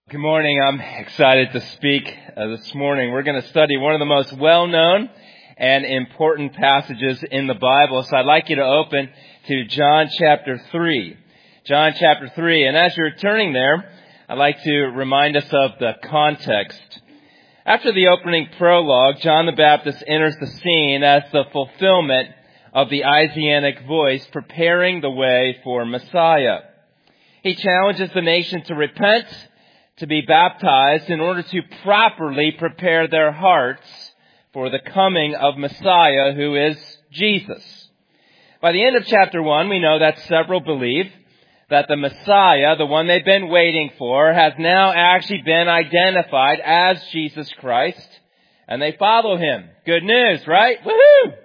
Good morning. I'm excited to speak this morning. We're going to study one of the most well-known and important passages in the Bible. So I'd like you to open to John chapter 3. John chapter 3. And as you're turning there, I'd like to remind us of the context. After the opening prologue, John the Baptist enters the scene as the fulfillment of the Isaianic voice, preparing the way for Messiah. He challenges the nation to repent, to be baptized in order to properly prepare their hearts for the coming of Messiah, who is Jesus. By the end of chapter 1, we know that several believe that the Messiah, the one they've been waiting for, has now actually been identified as Jesus Christ, and they follow him. Good news, right? Woohoo!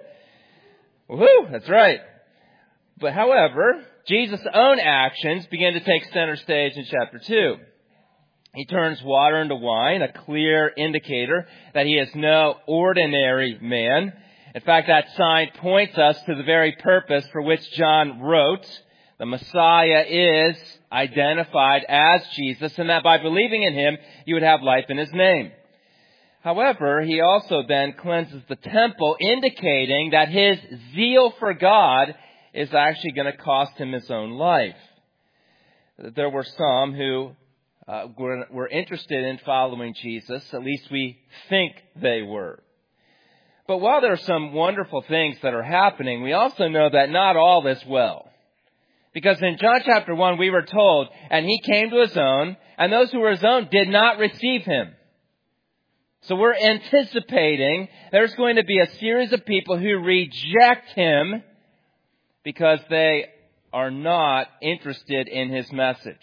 Woohoo! That's right. But however, Jesus' own actions begin to take center stage in chapter 2. He turns water into wine, a clear indicator that he is no ordinary man. In fact, that sign points us to the very purpose for which John wrote. The Messiah is identified as Jesus, and that by believing in him, you would have life in his name. However, he also then cleanses the temple, indicating that his zeal for God is actually going to cost him his own life. There were some who were interested in following Jesus. At least we think they were. But while there are some wonderful things that are happening, we also know that not all is well. Because in John chapter 1, we were told, and he came to his own, and those who were his own did not receive him. So we're anticipating there's going to be a series of people who reject him because they are not interested in his message.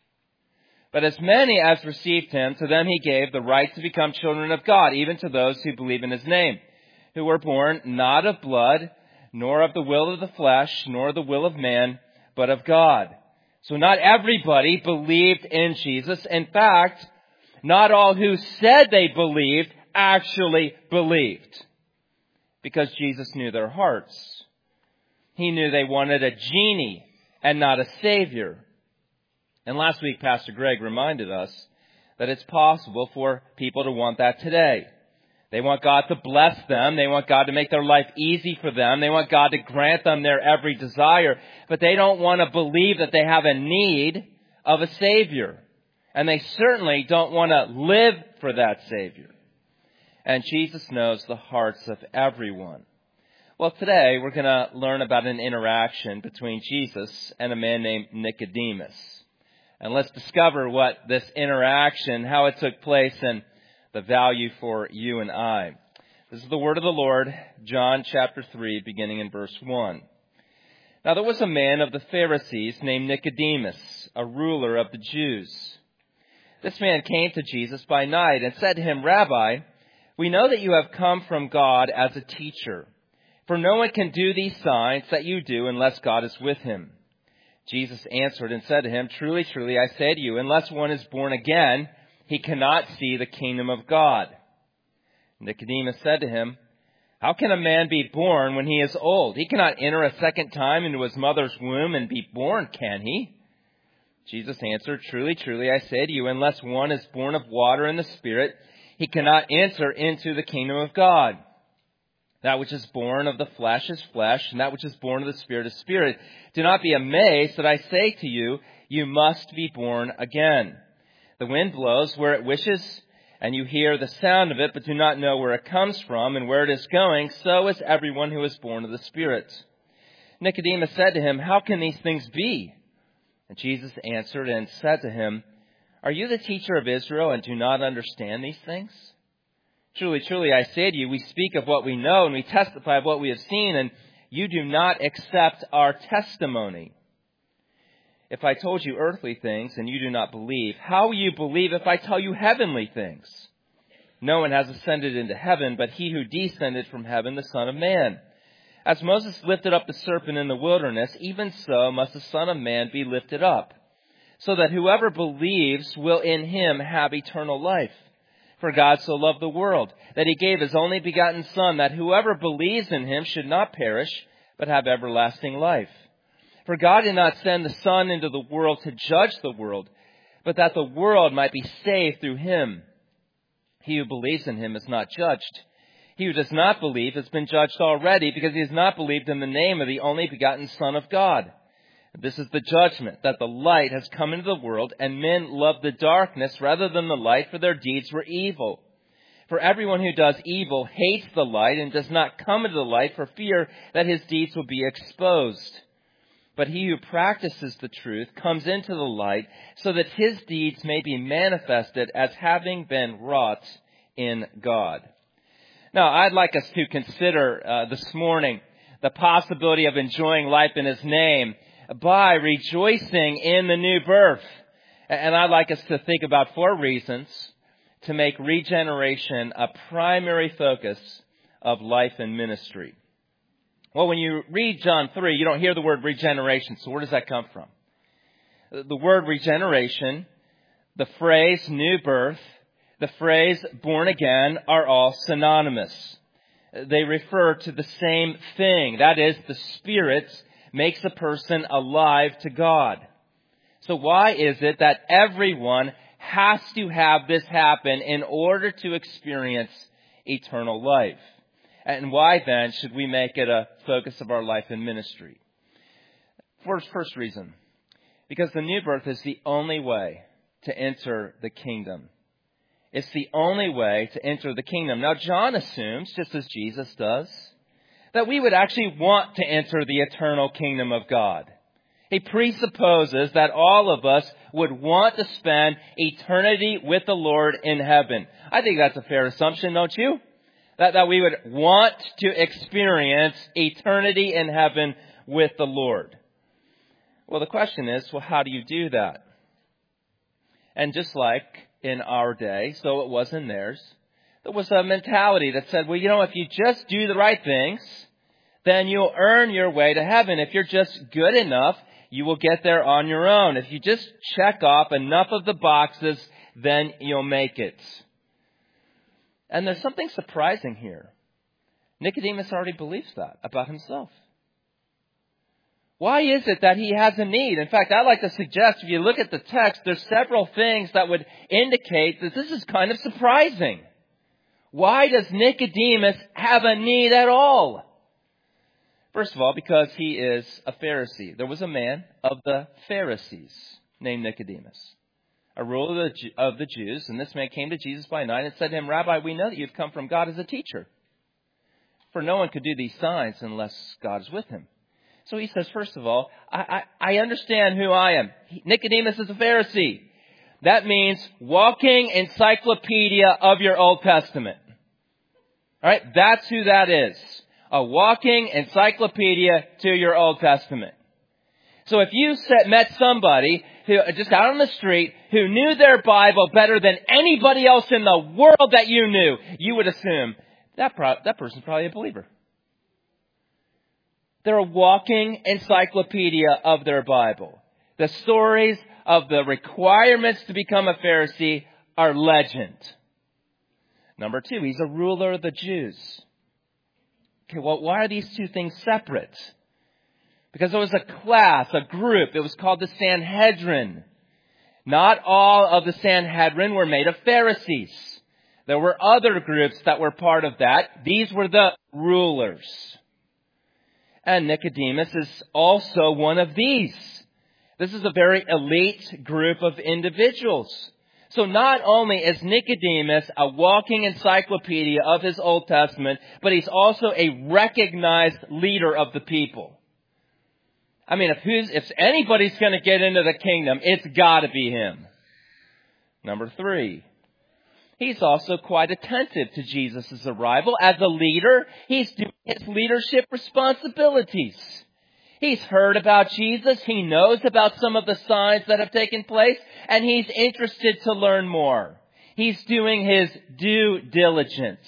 But as many as received him, to them he gave the right to become children of God, even to those who believe in his name, who were born not of blood, nor of the will of the flesh, nor the will of man, but of God. So not everybody believed in Jesus. In fact, not all who said they believed actually believed, because Jesus knew their hearts. He knew they wanted a genie and not a savior. And last week, Pastor Greg reminded us that it's possible for people to want that today. They want God to bless them. They want God to make their life easy for them. They want God to grant them their every desire. But they don't want to believe that they have a need of a Savior. And they certainly don't want to live for that Savior. And Jesus knows the hearts of everyone. Well, today we're going to learn about an interaction between Jesus and a man named Nicodemus. And let's discover what this interaction, how it took place, and the value for you and I. This is the word of the Lord, John chapter 3, beginning in verse 1. Now there was a man of the Pharisees named Nicodemus, a ruler of the Jews. This man came to Jesus by night and said to him, "Rabbi, we know that you have come from God as a teacher, for no one can do these signs that you do unless God is with him." Jesus answered and said to him, "Truly, truly, I say to you, unless one is born again, he cannot see the kingdom of God." Nicodemus said to him, "How can a man be born when he is old? He cannot enter a second time into his mother's womb and be born, can he?" Jesus answered, "Truly, truly, I say to you, unless one is born of water and the Spirit, he cannot enter into the kingdom of God. That which is born of the flesh is flesh, and that which is born of the Spirit is spirit. Do not be amazed that I say to you, you must be born again. The wind blows where it wishes, and you hear the sound of it, but do not know where it comes from and where it is going. So is everyone who is born of the Spirit." Nicodemus said to him, "How can these things be?" And Jesus answered and said to him, "Are you the teacher of Israel and do not understand these things? Truly, truly, I say to you, we speak of what we know and we testify of what we have seen, and you do not accept our testimony. If I told you earthly things and you do not believe, how will you believe if I tell you heavenly things? No one has ascended into heaven, but he who descended from heaven, the Son of Man. As Moses lifted up the serpent in the wilderness, even so must the Son of Man be lifted up, so that whoever believes will in him have eternal life. For God so loved the world, that he gave his only begotten Son, that whoever believes in him should not perish, but have everlasting life. For God did not send the Son into the world to judge the world, but that the world might be saved through him. He who believes in him is not judged. He who does not believe has been judged already, because he has not believed in the name of the only begotten Son of God. This is the judgment, that the light has come into the world, and men love the darkness rather than the light, for their deeds were evil. For everyone who does evil hates the light and does not come into the light for fear that his deeds will be exposed. But he who practices the truth comes into the light, so that his deeds may be manifested as having been wrought in God. Now, I'd like us to consider this morning the possibility of enjoying life in his name by rejoicing in the new birth. And I'd like us to think about 4 reasons to make regeneration a primary focus of life and ministry. Well, when you read John 3, you don't hear the word regeneration. So where does that come from? The word regeneration, the phrase new birth, the phrase born again are all synonymous. They refer to the same thing. That is, the Spirit makes a person alive to God. So why is it that everyone has to have this happen in order to experience eternal life? And why then should we make it a focus of our life and ministry? First reason, because the new birth is the only way to enter the kingdom. It's the only way to enter the kingdom. Now, John assumes, just as Jesus does, that we would actually want to enter the eternal kingdom of God. He presupposes that all of us would want to spend eternity with the Lord in heaven. I think that's a fair assumption, don't you? That we would want to experience eternity in heaven with the Lord. Well, the question is, well, how do you do that? And just like in our day, so it was in theirs, there was a mentality that said, well, if you just do the right things, then you'll earn your way to heaven. If you're just good enough, you will get there on your own. If you just check off enough of the boxes, then you'll make it. And there's something surprising here. Nicodemus already believes that about himself. Why is it that he has a need? In fact, I'd like to suggest, if you look at the text, there's several things that would indicate that this is kind of surprising. Why does Nicodemus have a need at all? First of all, because he is a Pharisee. There was a man of the Pharisees named Nicodemus, a ruler of the Jews. And this man came to Jesus by night and said to him, Rabbi, we know that you've come from God as a teacher. For no one could do these signs unless God is with him. So he says, first of all, I understand who I am. Nicodemus is a Pharisee. That means walking encyclopedia of your Old Testament. All right, that's who that is. A walking encyclopedia to your Old Testament. So if you met somebody who just out on the street who knew their Bible better than anybody else in the world that you knew, you would assume that person's probably a believer. They're a walking encyclopedia of their Bible. The stories of the requirements to become a Pharisee are legend. Number 2, he's a ruler of the Jews. Okay, well, why are these two things separate? Because there was a class, a group. It was called the Sanhedrin. Not all of the Sanhedrin were made of Pharisees. There were other groups that were part of that. These were the rulers. And Nicodemus is also one of these. This is a very elite group of individuals. So not only is Nicodemus a walking encyclopedia of his Old Testament, but he's also a recognized leader of the people. I mean, if anybody's going to get into the kingdom, it's got to be him. Number 3. He's also quite attentive to Jesus' arrival. As a leader, he's doing his leadership responsibilities. He's heard about Jesus. He knows about some of the signs that have taken place, and he's interested to learn more. He's doing his due diligence.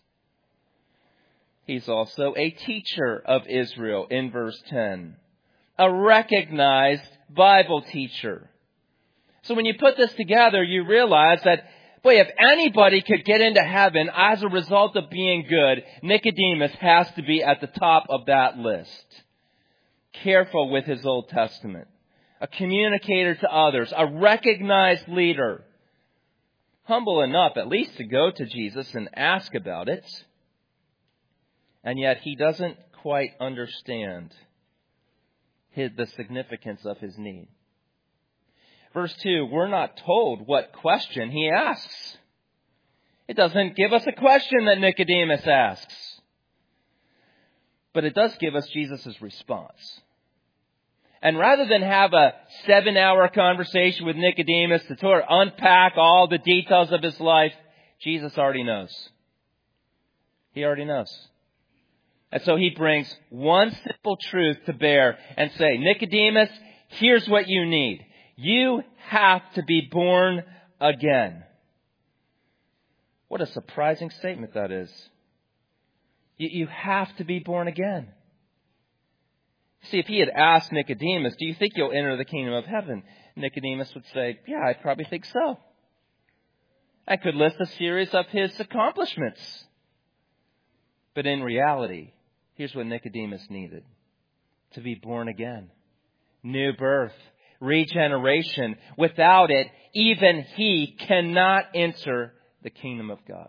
He's also a teacher of Israel in verse 10. A recognized Bible teacher. So when you put this together, you realize that, boy, if anybody could get into heaven as a result of being good, Nicodemus has to be at the top of that list. Careful with his Old Testament. a communicator to others, a recognized leader. Humble enough, at least, to go to Jesus and ask about it. And yet he doesn't quite understand the significance of his need. Verse 2, we're not told what question he asks. It doesn't give us a question that Nicodemus asks. But it does give us Jesus' response. And rather than have a 7-hour conversation with Nicodemus to sort of unpack all the details of his life, Jesus already knows. He already knows. And so he brings one simple truth to bear and say, Nicodemus, here's what you need. You have to be born again. What a surprising statement that is. You have to be born again. See, if he had asked Nicodemus, do you think you'll enter the kingdom of heaven? Nicodemus would say, yeah, I probably think so. I could list a series of his accomplishments. But in reality, here's what Nicodemus needed. To be born again. New birth. Regeneration. Without it, even he cannot enter the kingdom of God.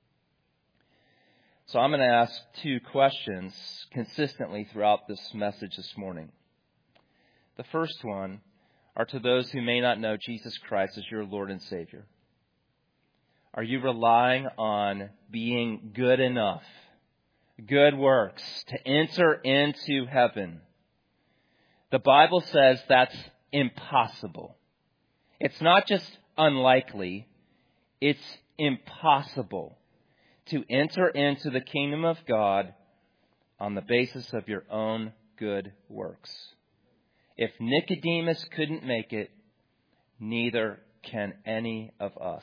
So I'm going to ask 2 questions consistently throughout this message this morning. The first one are to those who may not know Jesus Christ as your Lord and Savior. Are you relying on being good enough, good works, to enter into heaven? The Bible says that's impossible. It's not just unlikely, it's impossible to enter into the kingdom of God on the basis of your own good works. If Nicodemus couldn't make it, neither can any of us.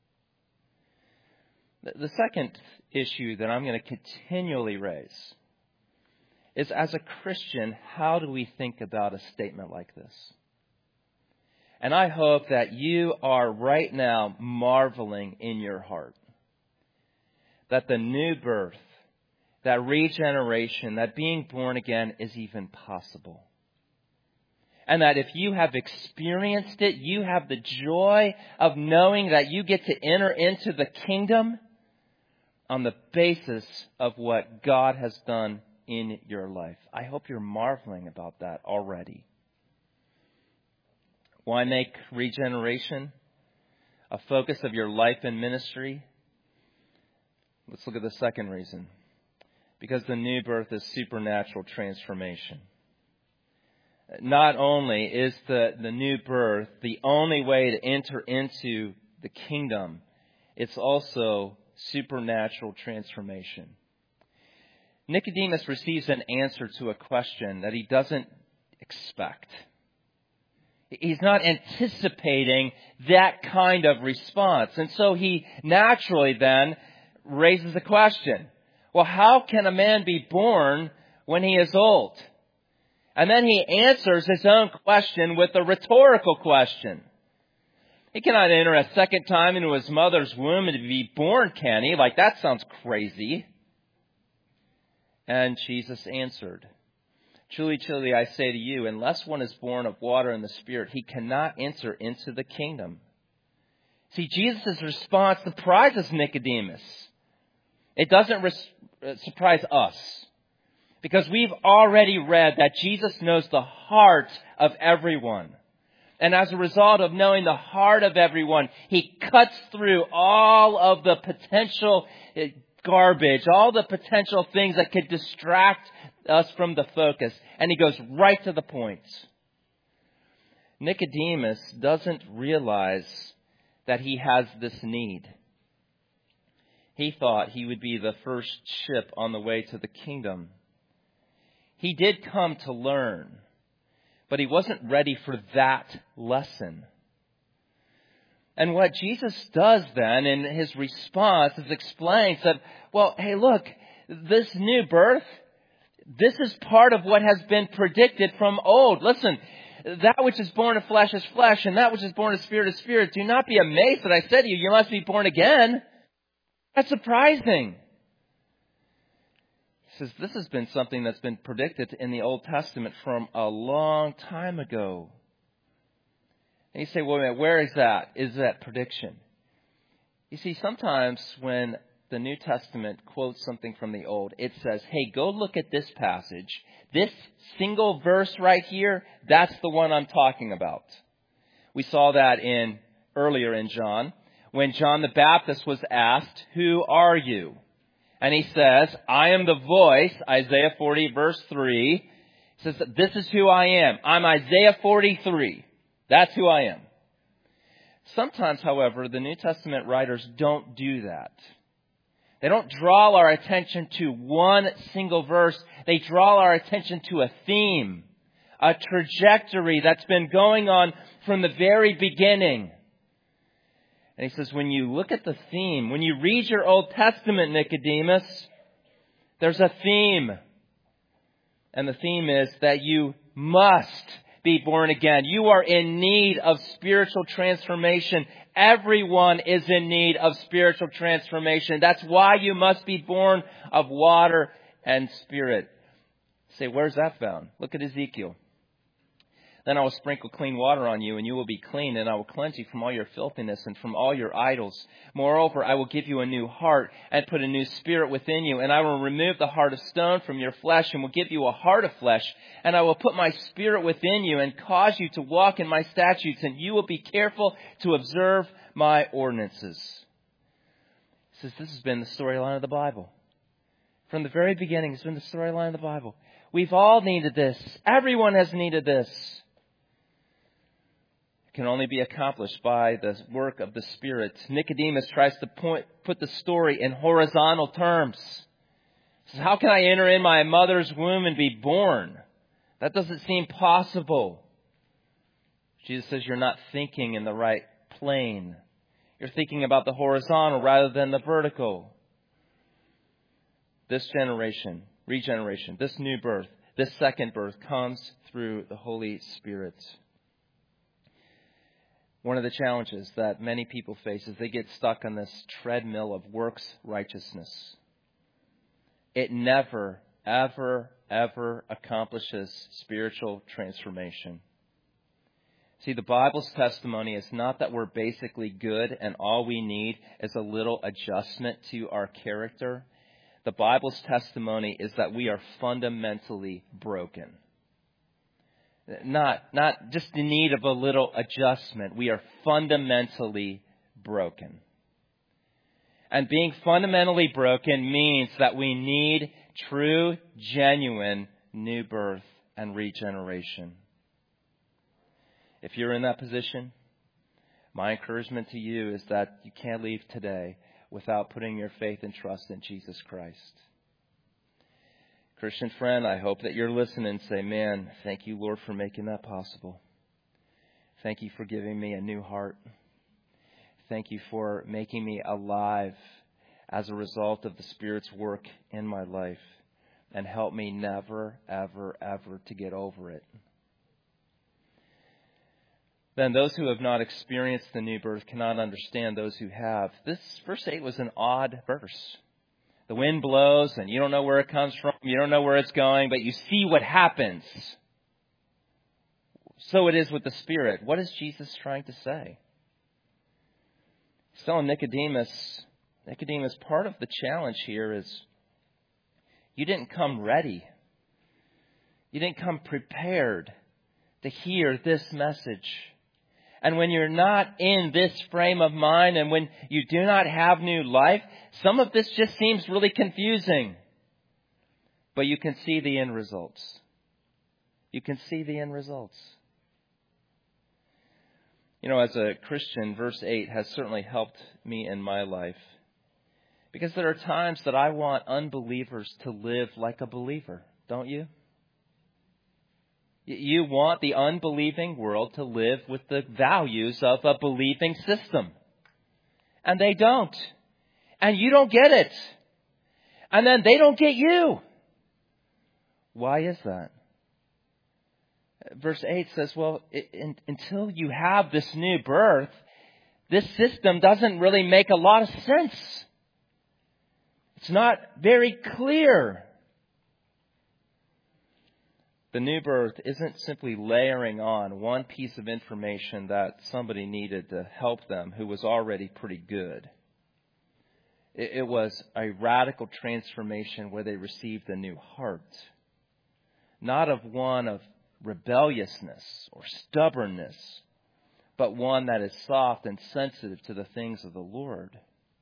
The second issue that I'm going to continually raise is, as a Christian, how do we think about a statement like this? And I hope that you are right now marveling in your heart that the new birth, that regeneration, that being born again is even possible. And that if you have experienced it, you have the joy of knowing that you get to enter into the kingdom on the basis of what God has done in your life. I hope you're marveling about that already. Why make regeneration a focus of your life and ministry? Let's look at the second reason. Because the new birth is supernatural transformation. Not only is the new birth the only way to enter into the kingdom, it's also supernatural transformation. Nicodemus receives an answer to a question that he doesn't expect. He's not anticipating that kind of response. And so he naturally then raises a question. Well, how can a man be born when he is old? And then he answers his own question with a rhetorical question. He cannot enter a second time into his mother's womb and be born, can he? Like, that sounds crazy. And Jesus answered, Truly, truly, I say to you, unless one is born of water and the Spirit, he cannot enter into the kingdom. See, Jesus' response surprises Nicodemus. It doesn't surprise us. Because we've already read that Jesus knows the heart of everyone. And as a result of knowing the heart of everyone, he cuts through all of the potential garbage, all the potential things that could distract us from the focus. And he goes right to the point. Nicodemus doesn't realize that he has this need. He thought he would be the first ship on the way to the kingdom. He did come to learn, but he wasn't ready for that lesson. And what Jesus does then in his response is explains that, well, hey, look, this new birth, this is part of what has been predicted from old. Listen, that which is born of flesh is flesh, and that which is born of spirit is spirit. Do not be amazed that I said to you, you must be born again. That's surprising. He says this has been something that's been predicted in the Old Testament from a long time ago. And you say, well, wait, where is that? Is that prediction? You see, sometimes when the New Testament quotes something from the Old, it says, hey, go look at this passage. This single verse right here, that's the one I'm talking about. We saw that earlier in John, when John the Baptist was asked, who are you? And he says, I am the voice, Isaiah 40 verse 3. He says, this is who I am. I'm Isaiah 43. That's who I am. Sometimes, however, the New Testament writers don't do that. They don't draw our attention to one single verse. They draw our attention to a theme, a trajectory that's been going on from the very beginning. And he says, when you look at the theme, when you read your Old Testament, Nicodemus, there's a theme. And the theme is that you must be born again. You are in need of spiritual transformation. Everyone is in need of spiritual transformation. That's why you must be born of water and spirit. Say, where's that found? Look at Ezekiel. Then I will sprinkle clean water on you, and you will be clean, and I will cleanse you from all your filthiness and from all your idols. Moreover, I will give you a new heart and put a new spirit within you, and I will remove the heart of stone from your flesh and will give you a heart of flesh, and I will put my spirit within you and cause you to walk in my statutes, and you will be careful to observe my ordinances. He says this has been the storyline of the Bible. From the very beginning, it's been the storyline of the Bible. We've all needed this. Everyone has needed this. Can only be accomplished by the work of the Spirit. Nicodemus tries to put the story in horizontal terms. He says, how can I enter in my mother's womb and be born? That doesn't seem possible. Jesus says you're not thinking in the right plane. You're thinking about the horizontal rather than the vertical. This generation, regeneration, this new birth, this second birth comes through the Holy Spirit. One of the challenges that many people face is they get stuck on this treadmill of works righteousness. It never, ever, ever accomplishes spiritual transformation. See, the Bible's testimony is not that we're basically good and all we need is a little adjustment to our character. The Bible's testimony is that we are fundamentally broken. Not just in need of a little adjustment. We are fundamentally broken. And being fundamentally broken means that we need true, genuine new birth and regeneration. If you're in that position, my encouragement to you is that you can't leave today without putting your faith and trust in Jesus Christ. Christian friend, I hope that you're listening and say, man, thank you, Lord, for making that possible. Thank you for giving me a new heart. Thank you for making me alive as a result of the Spirit's work in my life. And help me never, ever, ever to get over it. Then those who have not experienced the new birth cannot understand those who have. This verse 8 was an odd verse. The wind blows and you don't know where it comes from. You don't know where it's going, but you see what happens. So it is with the Spirit. What is Jesus trying to say? He's telling Nicodemus, part of the challenge here is you didn't come ready. You didn't come prepared to hear this message. And when you're not in this frame of mind and when you do not have new life, some of this just seems really confusing. But you can see the end results. You can see the end results. You know, as a Christian, verse 8 has certainly helped me in my life. Because there are times that I want unbelievers to live like a believer, don't you? You want the unbelieving world to live with the values of a believing system. And they don't. And you don't get it. And then they don't get you. Why is that? Verse 8 says, well, until you have this new birth, this system doesn't really make a lot of sense. It's not very clear. The new birth isn't simply layering on one piece of information that somebody needed to help them who was already pretty good. It was a radical transformation where they received a new heart. Not of one of rebelliousness or stubbornness, but one that is soft and sensitive to the things of the Lord.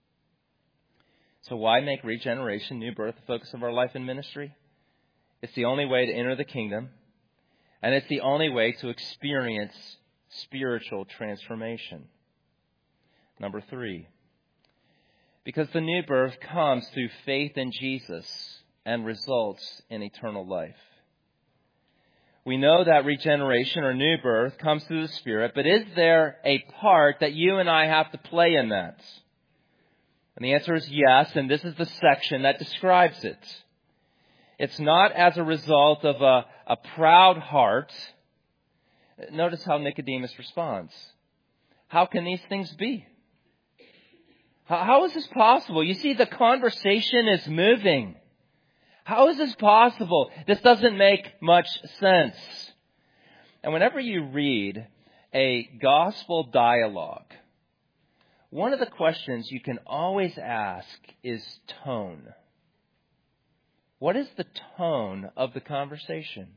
So why make regeneration, new birth, the focus of our life and ministry? It's the only way to enter the kingdom, and it's the only way to experience spiritual transformation. Number 3, because the new birth comes through faith in Jesus and results in eternal life. We know that regeneration or new birth comes through the Spirit, but is there a part that you and I have to play in that? And the answer is yes, and this is the section that describes it. It's not as a result of a proud heart. Notice how Nicodemus responds. How can these things be? How is this possible? You see, the conversation is moving. How is this possible? This doesn't make much sense. And whenever you read a gospel dialogue, one of the questions you can always ask is tone. What is the tone of the conversation?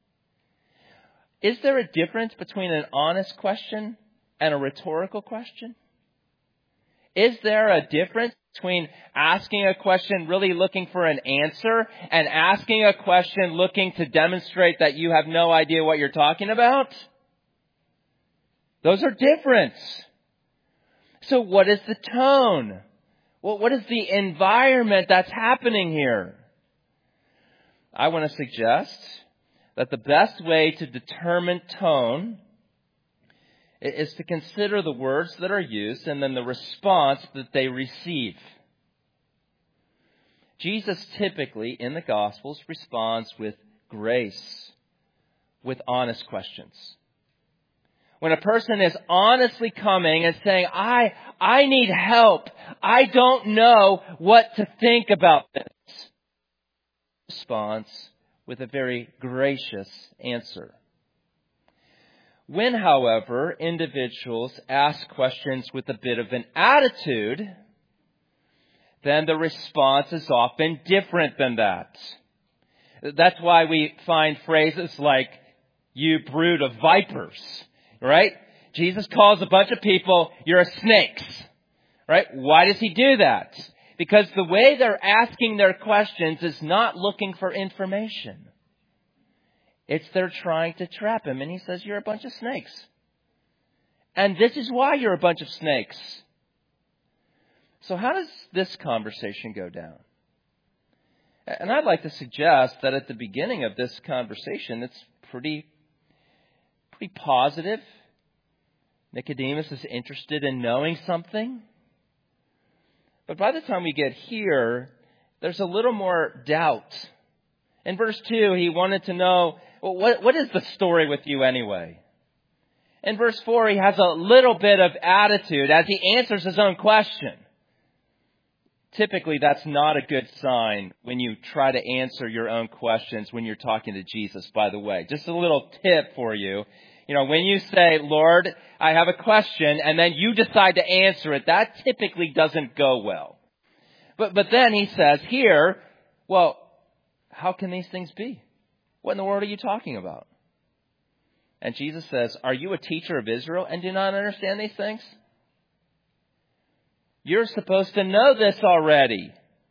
Is there a difference between an honest question and a rhetorical question? Is there a difference between asking a question really looking for an answer and asking a question looking to demonstrate that you have no idea what you're talking about? Those are different. So what is the tone? Well, what is the environment that's happening here? I want to suggest that the best way to determine tone is to consider the words that are used and then the response that they receive. Jesus typically, in the Gospels, responds with grace, with honest questions. When a person is honestly coming and saying, I need help. I don't know what to think about this. Response with a very gracious answer. When, however, individuals ask questions with a bit of an attitude, then the response is often different than that. That's why we find phrases like, you brood of vipers, right? Jesus calls a bunch of people, you're snakes, right? Why does he do that? Because the way they're asking their questions is not looking for information. It's they're trying to trap him. And he says, you're a bunch of snakes. And this is why you're a bunch of snakes. So how does this conversation go down? And I'd like to suggest that at the beginning of this conversation, it's pretty positive. Nicodemus is interested in knowing something. But by the time we get here, there's a little more doubt. In verse 2, he wanted to know, well, what is the story with you anyway? In verse 4, he has a little bit of attitude as he answers his own question. Typically, that's not a good sign when you try to answer your own questions when you're talking to Jesus, by the way. Just a little tip for you. When you say, Lord, I have a question, and then you decide to answer it, that typically doesn't go well. But then he says here, well, how can these things be? What in the world are you talking about? And Jesus says, are you a teacher of Israel and do not understand these things? You're supposed to know this already.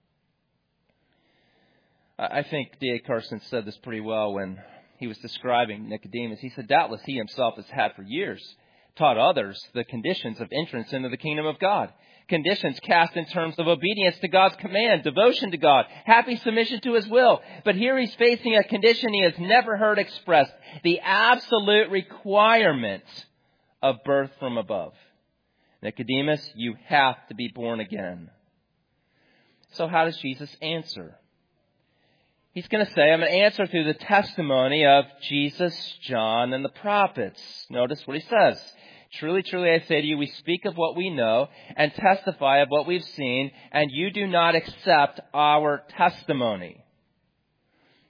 I think D.A. Carson said this pretty well when he was describing Nicodemus. He said, doubtless he himself has had for years taught others the conditions of entrance into the kingdom of God. Conditions cast in terms of obedience to God's command, devotion to God, happy submission to his will. But here he's facing a condition he has never heard expressed, the absolute requirement of birth from above. Nicodemus, you have to be born again. So how does Jesus answer? He's going to say, I'm going to answer through the testimony of Jesus, John, and the prophets. Notice what he says. Truly, truly, I say to you, we speak of what we know and testify of what we've seen, and you do not accept our testimony.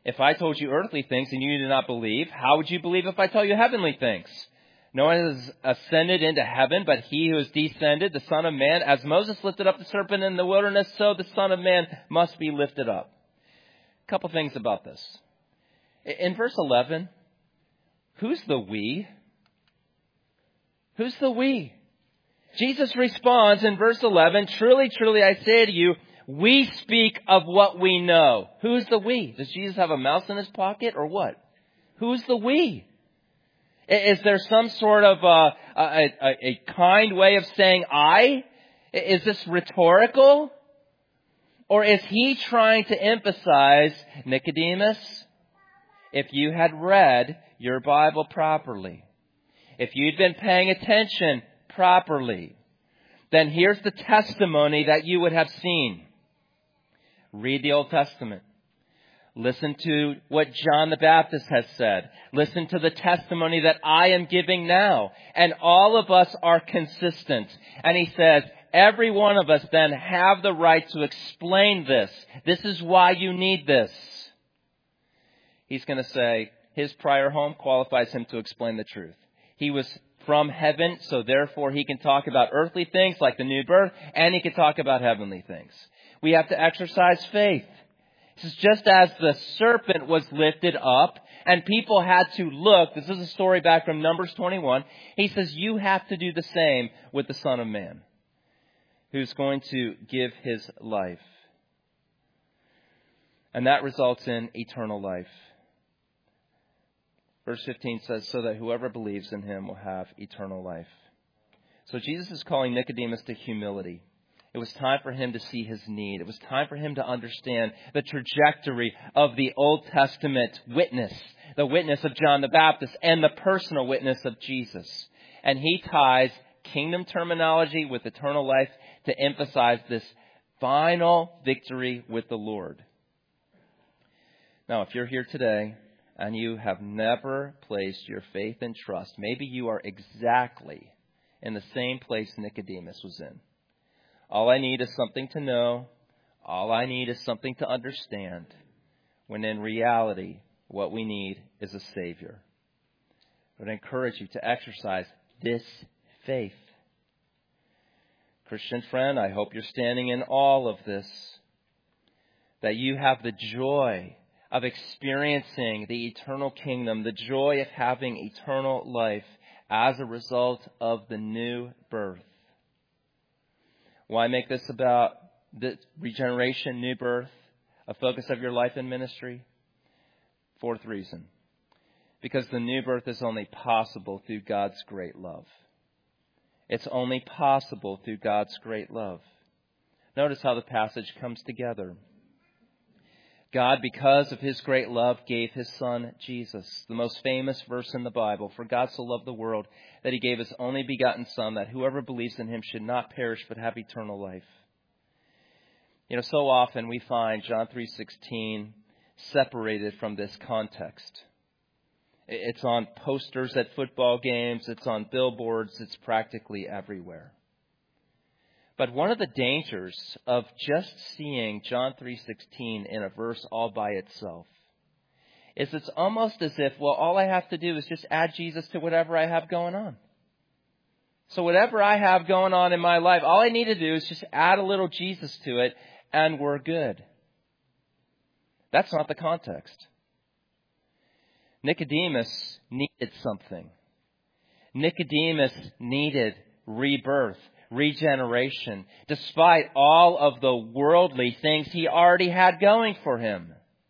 If I told you earthly things and you did not believe, how would you believe if I tell you heavenly things? No one has ascended into heaven, but he who has descended, the Son of Man. As Moses lifted up the serpent in the wilderness, so the Son of Man must be lifted up. A couple things about this. In verse 11, who's the we? Who's the we? Jesus responds in verse 11, truly, truly, I say to you, we speak of what we know. Who's the we? Does Jesus have a mouse in his pocket or what? Who's the we? Is there some sort of a kind way of saying I? Is this rhetorical? Or is he trying to emphasize, Nicodemus, if you had read your Bible properly, if you'd been paying attention properly, then here's the testimony that you would have seen. Read the Old Testament. Listen to what John the Baptist has said. Listen to the testimony that I am giving now. And all of us are consistent. And he says, every one of us then have the right to explain this. This is why you need this. He's going to say his prior home qualifies him to explain the truth. He was from heaven, so therefore he can talk about earthly things like the new birth, and he can talk about heavenly things. We have to exercise faith. This is just as the serpent was lifted up and people had to look. This is a story back from Numbers 21. He says you have to do the same with the Son of Man, who's going to give his life. And that results in eternal life. Verse 15 says, so that whoever believes in him will have eternal life. So Jesus is calling Nicodemus to humility. It was time for him to see his need. It was time for him to understand the trajectory of the Old Testament witness, the witness of John the Baptist, and the personal witness of Jesus. And he ties kingdom terminology with eternal life to emphasize this final victory with the Lord. Now, if you're here today and you have never placed your faith and trust, maybe you are exactly in the same place Nicodemus was in. All I need is something to know. All I need is something to understand. When in reality, what we need is a Savior. I would encourage you to exercise this faith. Christian friend, I hope you're standing in all of this. That you have the joy of experiencing the eternal kingdom, the joy of having eternal life as a result of the new birth. Why make this about the regeneration, new birth, a focus of your life and ministry? Fourth reason. Because the new birth is only possible through God's great love. It's only possible through God's great love. Notice how the passage comes together. God, because of his great love, gave his Son, Jesus, the most famous verse in the Bible. For God so loved the world that he gave his only begotten Son, that whoever believes in him should not perish but have eternal life. You know, so often we find John 3:16 separated from this context. It's on posters at football games. It's on billboards. It's practically everywhere. But one of the dangers of just seeing John 3:16 in a verse all by itself is it's almost as if, well, all I have to do is just add Jesus to whatever I have going on. So whatever I have going on in my life, all I need to do is just add a little Jesus to it and we're good. That's not the context. Nicodemus needed something. Nicodemus needed rebirth, regeneration, despite all of the worldly things he already had going for him.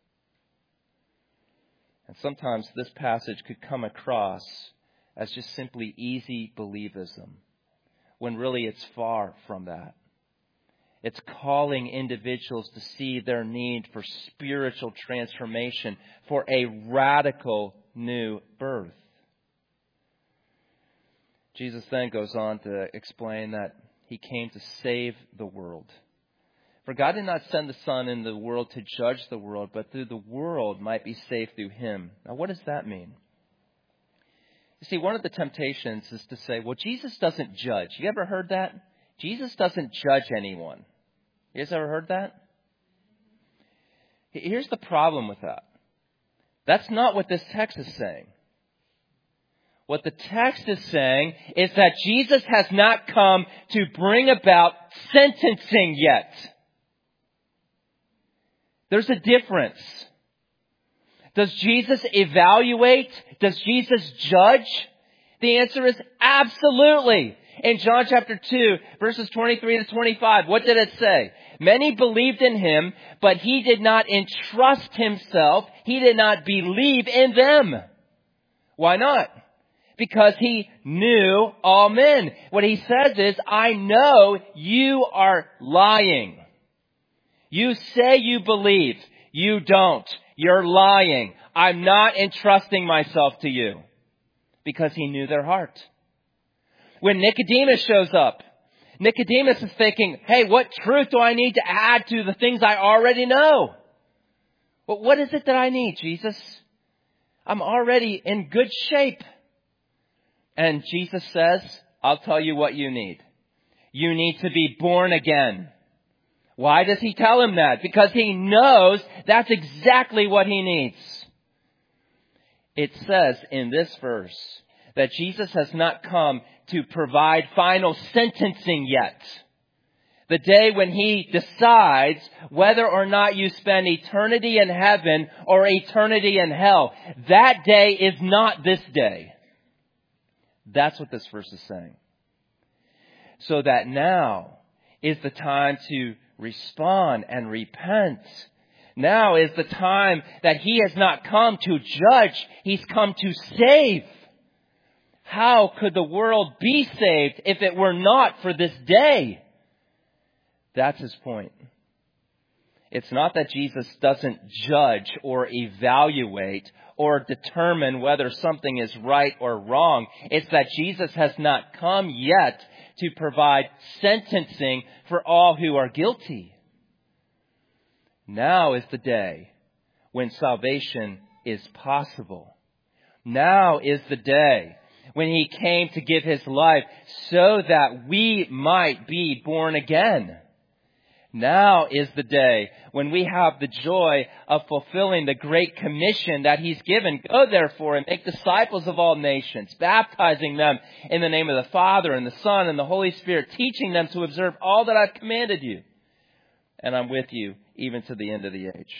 And sometimes this passage could come across as just simply easy believism, when really it's far from that. It's calling individuals to see their need for spiritual transformation, for a radical new birth. Jesus then goes on to explain that he came to save the world. For God did not send the Son in the world to judge the world, but through the world might be saved through him. Now, what does that mean? You see, one of the temptations is to say, well, Jesus doesn't judge. You ever heard that? Jesus doesn't judge anyone. You guys ever heard that? Here's the problem with that. That's not what this text is saying. What the text is saying is that Jesus has not come to bring about sentencing yet. There's a difference. Does Jesus evaluate? Does Jesus judge? The answer is absolutely. In John chapter 2, verses 23 to 25, what did it say? Many believed in him, but he did not entrust himself. He did not believe in them. Why not? Because he knew all men. What he says is, I know you are lying. You say you believe. You don't. You're lying. I'm not entrusting myself to you. Because he knew their heart. When Nicodemus shows up, Nicodemus is thinking, hey, what truth do I need to add to the things I already know? Well, what is it that I need, Jesus? I'm already in good shape. And Jesus says, I'll tell you what you need. You need to be born again. Why does he tell him that? Because he knows that's exactly what he needs. It says in this verse that Jesus has not come to provide final sentencing yet. The day when he decides whether or not you spend eternity in heaven or eternity in hell. That day is not this day. That's what this verse is saying. So that now is the time to respond and repent. Now is the time that he has not come to judge. He's come to save. How could the world be saved if it were not for this day? That's his point. It's not that Jesus doesn't judge or evaluate or determine whether something is right or wrong. It's that Jesus has not come yet to provide sentencing for all who are guilty. Now is the day when salvation is possible. Now is the day when he came to give his life so that we might be born again. Now is the day when we have the joy of fulfilling the great commission that he's given. Go therefore and make disciples of all nations, baptizing them in the name of the Father and the Son and the Holy Spirit, teaching them to observe all that I've commanded you. And I'm with you even to the end of the age.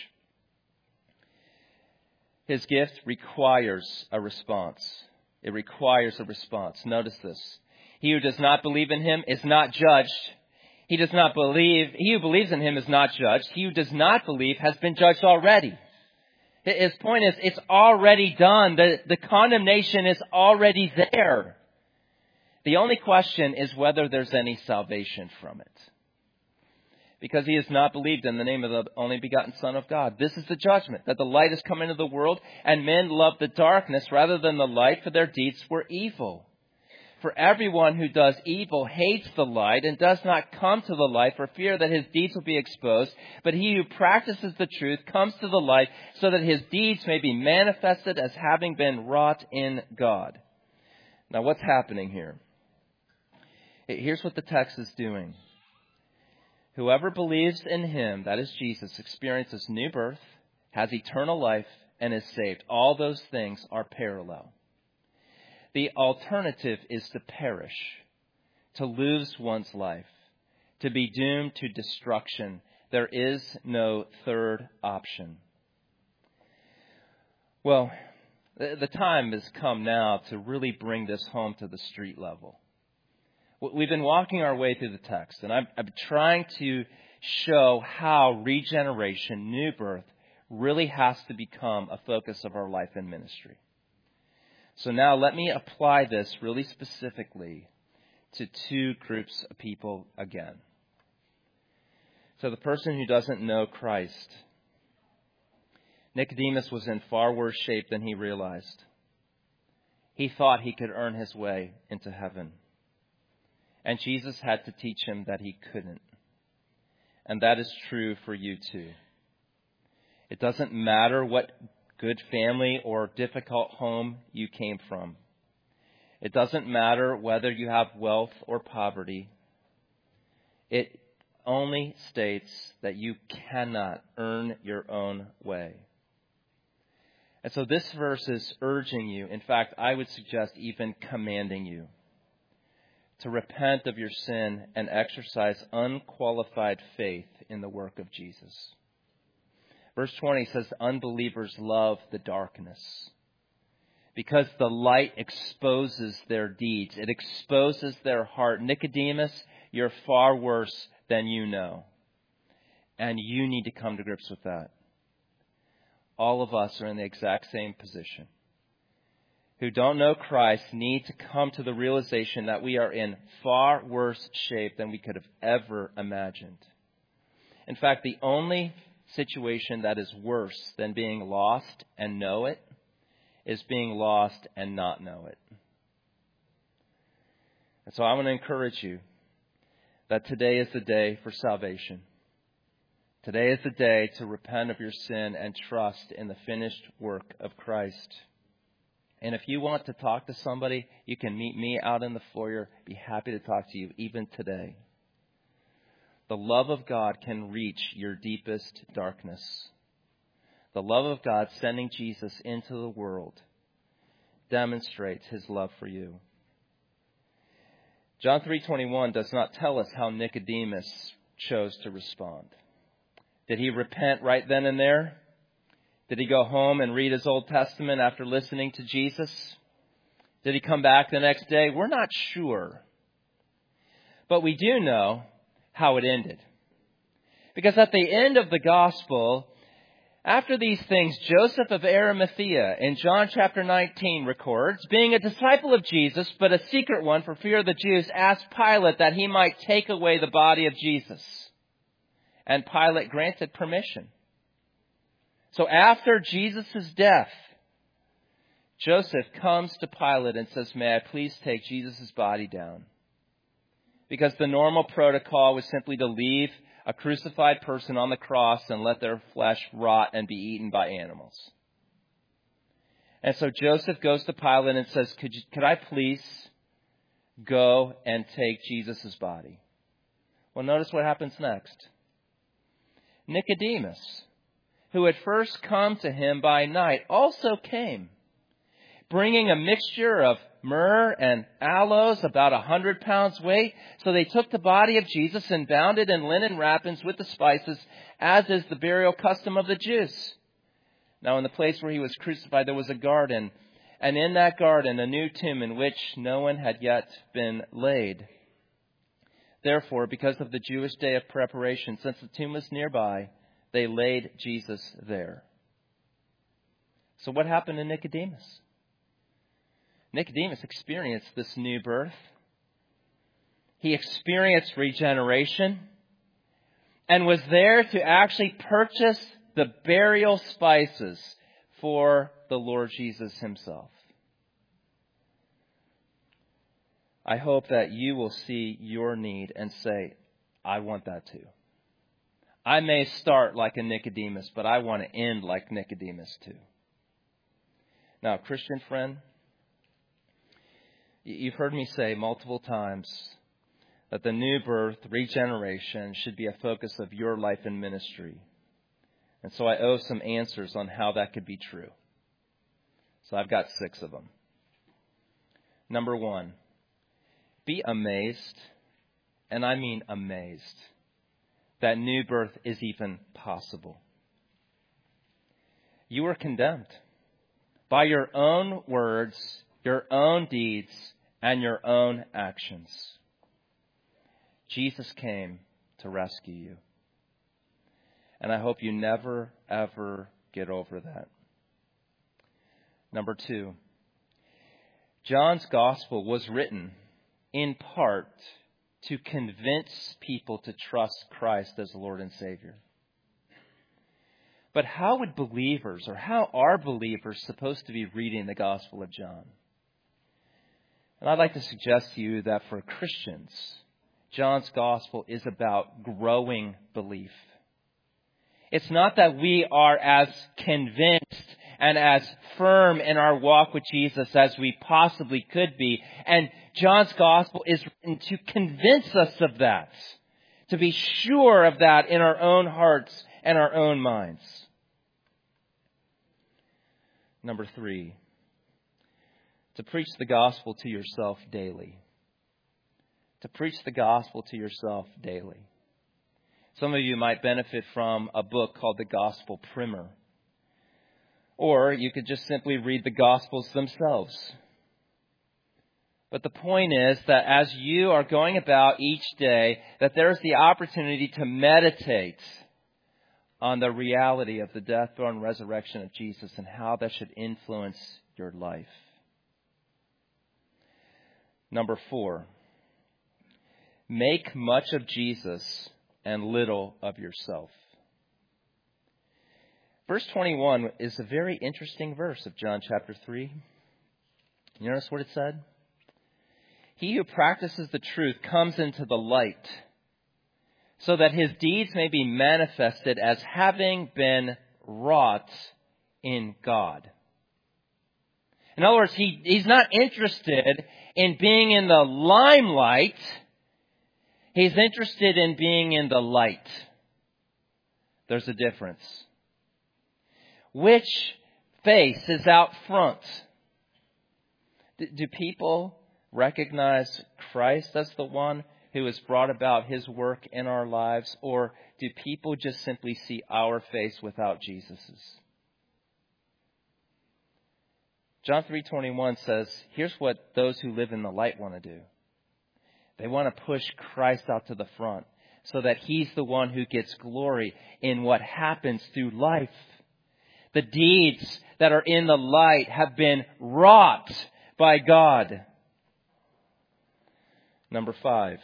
His gift requires a response. It requires a response. Notice this. He who does not believe in him is not judged. He who believes in him is not judged. He who does not believe has been judged already. His point is, it's already done. The condemnation is already there. The only question is whether there's any salvation from it. Because he has not believed in the name of the only begotten Son of God. This is the judgment, that the light has come into the world, and men love the darkness rather than the light, for their deeds were evil. For everyone who does evil hates the light and does not come to the light for fear that his deeds will be exposed. But he who practices the truth comes to the light so that his deeds may be manifested as having been wrought in God. Now what's happening here? Here's what the text is doing. Whoever believes in him, that is Jesus, experiences new birth, has eternal life, and is saved. All those things are parallel. The alternative is to perish, to lose one's life, to be doomed to destruction. There is no third option. Well, the time has come now to really bring this home to the street level. We've been walking our way through the text, and I'm trying to show how regeneration, new birth, really has to become a focus of our life and ministry. So now let me apply this really specifically to two groups of people again. So the person who doesn't know Christ. Nicodemus was in far worse shape than he realized. He thought he could earn his way into heaven. And Jesus had to teach him that he couldn't. And that is true for you too. It doesn't matter what good family or difficult home you came from. It doesn't matter whether you have wealth or poverty. It only states that you cannot earn your own way. And so this verse is urging you, in fact, I would suggest even commanding you, to repent of your sin and exercise unqualified faith in the work of Jesus. Verse 20 says, unbelievers love the darkness because the light exposes their deeds. It exposes their heart. Nicodemus, you're far worse than you know. And you need to come to grips with that. All of us are in the exact same position. Who don't know Christ need to come to the realization that we are in far worse shape than we could have ever imagined. In fact, the only situation that is worse than being lost and know it is being lost and not know it. And so I want to encourage you that today is the day for salvation. Today is the day to repent of your sin and trust in the finished work of Christ. And if you want to talk to somebody, you can meet me out in the foyer. Be happy to talk to you even today. The love of God can reach your deepest darkness. The love of God sending Jesus into the world demonstrates his love for you. John 3:21 does not tell us how Nicodemus chose to respond. Did he repent right then and there? Did he go home and read his Old Testament after listening to Jesus? Did he come back the next day? We're not sure. But we do know how it ended. Because at the end of the gospel, after these things, Joseph of Arimathea in John chapter 19 records, being a disciple of Jesus, but a secret one for fear of the Jews, asked Pilate that he might take away the body of Jesus. And Pilate granted permission. So after Jesus' death, Joseph comes to Pilate and says, may I please take Jesus' body down? Because the normal protocol was simply to leave a crucified person on the cross and let their flesh rot and be eaten by animals. And so Joseph goes to Pilate and says, could I please go and take Jesus' body? Well, notice what happens next. Nicodemus, who had first come to him by night, also came, bringing a mixture of myrrh and aloes, about 100 pounds weight. So they took the body of Jesus and bound it in linen wrappings with the spices, as is the burial custom of the Jews. Now in the place where he was crucified, there was a garden, and in that garden a new tomb in which no one had yet been laid. Therefore, because of the Jewish day of preparation, since the tomb was nearby, they laid Jesus there. So what happened to Nicodemus? Nicodemus experienced this new birth. He experienced regeneration and was there to actually purchase the burial spices for the Lord Jesus himself. I hope that you will see your need and say, I want that too. I may start like a Nicodemus, but I want to end like Nicodemus too. Now, Christian friend, you've heard me say multiple times that the new birth, regeneration, should be a focus of your life and ministry. And so I owe some answers on how that could be true. So I've got 6 of them. Number 1, be amazed, and I mean amazed, that new birth is even possible. You are condemned by your own words, your own deeds, and your own actions. Jesus came to rescue you. And I hope you never, ever get over that. Number 2, John's gospel was written in part to convince people to trust Christ as Lord and Savior. But how would believers, or how are believers supposed to be reading the Gospel of John? And I'd like to suggest to you that for Christians, John's Gospel is about growing belief. It's not that we are as convinced and as firm in our walk with Jesus as we possibly could be. And John's Gospel is written to convince us of that, to be sure of that in our own hearts and our own minds. Number 3, to preach the gospel to yourself daily. To preach the gospel to yourself daily. Some of you might benefit from a book called The Gospel Primer. Or you could just simply read the Gospels themselves. But the point is that as you are going about each day, that there is the opportunity to meditate on the reality of the death, burial, and resurrection of Jesus and how that should influence your life. Number 4, make much of Jesus and little of yourself. Verse 21 is a very interesting verse of John chapter 3. You notice what it said? He who practices the truth comes into the light, so that his deeds may be manifested as having been wrought in God. In other words, he's not interested in being in the limelight. He's interested in being in the light. There's a difference. Which face is out front? Do people recognize Christ as the one who has brought about his work in our lives? Or do people just simply see our face without Jesus's? John 3:21 says, here's what those who live in the light want to do. They want to push Christ out to the front so that he's the one who gets glory in what happens through life. The deeds that are in the light have been wrought by God. Number 5,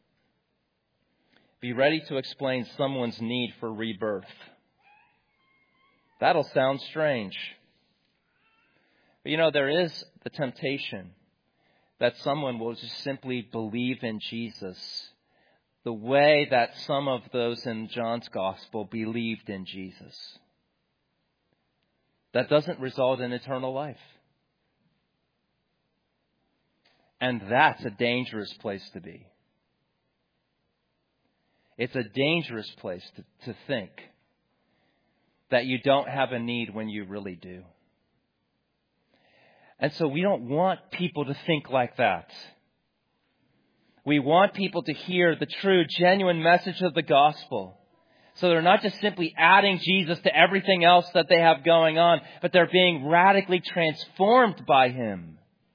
be ready to explain someone's need for rebirth. That'll sound strange. But there is the temptation that someone will just simply believe in Jesus the way that some of those in John's gospel believed in Jesus. That doesn't result in eternal life. And that's a dangerous place to be. It's a dangerous place to think that you don't have a need when you really do. And so we don't want people to think like that. We want people to hear the true, genuine message of the gospel. So they're not just simply adding Jesus to everything else that they have going on, but they're being radically transformed by him.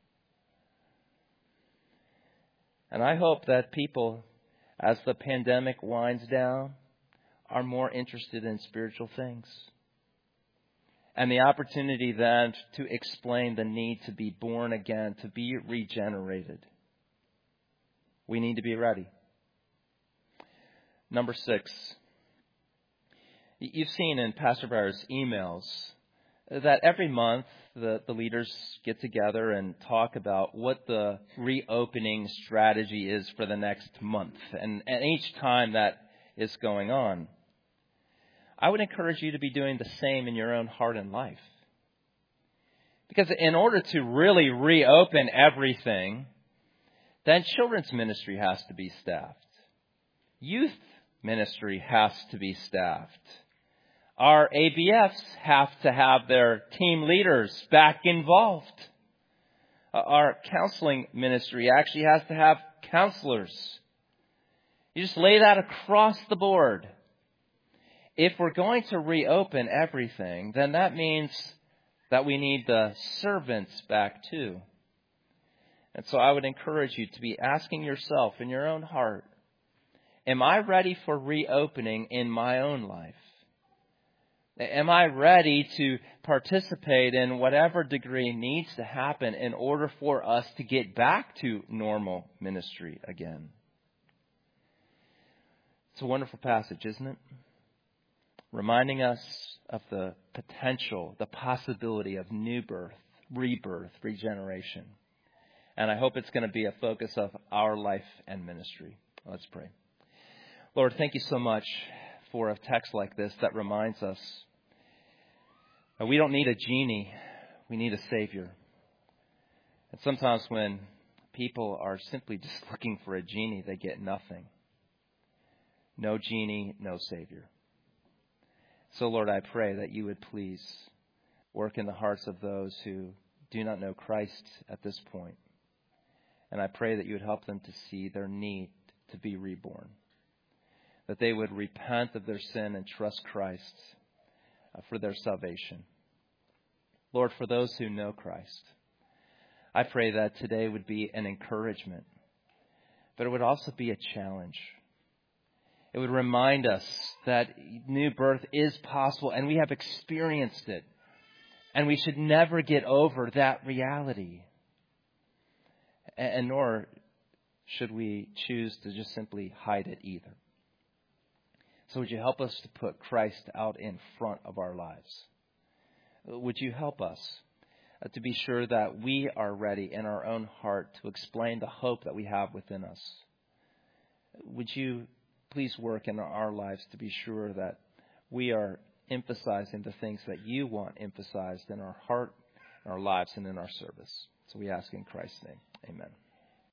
And I hope that people, as the pandemic winds down, are more interested in spiritual things. And the opportunity then to explain the need to be born again, to be regenerated. We need to be ready. Number 6. You've seen in Pastor Barrett's emails that every month the leaders get together and talk about what the reopening strategy is for the next month. And each time that is going on, I would encourage you to be doing the same in your own heart and life. Because in order to really reopen everything, then children's ministry has to be staffed. Youth ministry has to be staffed. Our ABFs have to have their team leaders back involved. Our counseling ministry actually has to have counselors. You just lay that across the board. If we're going to reopen everything, then that means that we need the servants back too. And so I would encourage you to be asking yourself in your own heart, am I ready for reopening in my own life? Am I ready to participate in whatever degree needs to happen in order for us to get back to normal ministry again? It's a wonderful passage, isn't it? Reminding us of the potential, the possibility of new birth, rebirth, regeneration. And I hope it's going to be a focus of our life and ministry. Let's pray. Lord, thank you so much for a text like this that reminds us that we don't need a genie, we need a Savior. And sometimes when people are simply just looking for a genie, they get nothing. No genie, no Savior. So, Lord, I pray that you would please work in the hearts of those who do not know Christ at this point. And I pray that you would help them to see their need to be reborn, that they would repent of their sin and trust Christ for their salvation. Lord, for those who know Christ, I pray that today would be an encouragement, but it would also be a challenge. It would remind us that new birth is possible and we have experienced it, and we should never get over that reality. And nor should we choose to just simply hide it either. So would you help us to put Christ out in front of our lives? Would you help us to be sure that we are ready in our own heart to explain the hope that we have within us? Would you please work in our lives to be sure that we are emphasizing the things that you want emphasized in our heart, in our lives, and in our service? So we ask in Christ's name. Amen.